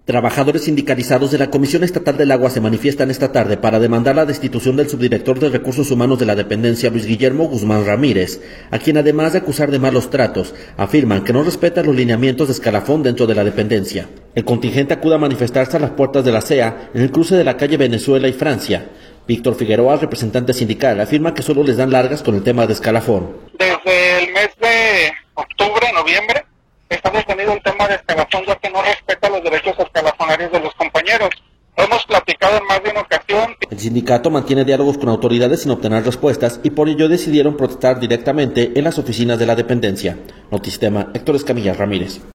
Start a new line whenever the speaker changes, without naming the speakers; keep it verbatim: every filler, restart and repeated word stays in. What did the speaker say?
Trabajadores sindicalizados de la Comisión Estatal del Agua se manifiestan esta tarde para demandar la destitución del subdirector de Recursos Humanos de la dependencia, Luis Guillermo Guzmán Ramírez, a quien, además de acusar de malos tratos, afirman que no respeta los lineamientos de escalafón dentro de la dependencia. El contingente acude a manifestarse a las puertas de la C E A en el cruce de la calle Venezuela y Francia. Víctor Figueroa, representante sindical, afirma que solo les dan largas con el tema de escalafón.
Desde el mes de octubre, noviembre, está detenido el tema de escalafón, ya que no respeta los derechos escalafonarios de los compañeros. Hemos platicado en más de una ocasión.
El sindicato mantiene diálogos con autoridades sin obtener respuestas y por ello decidieron protestar directamente en las oficinas de la dependencia. Notisistema, Héctor Escamilla Ramírez.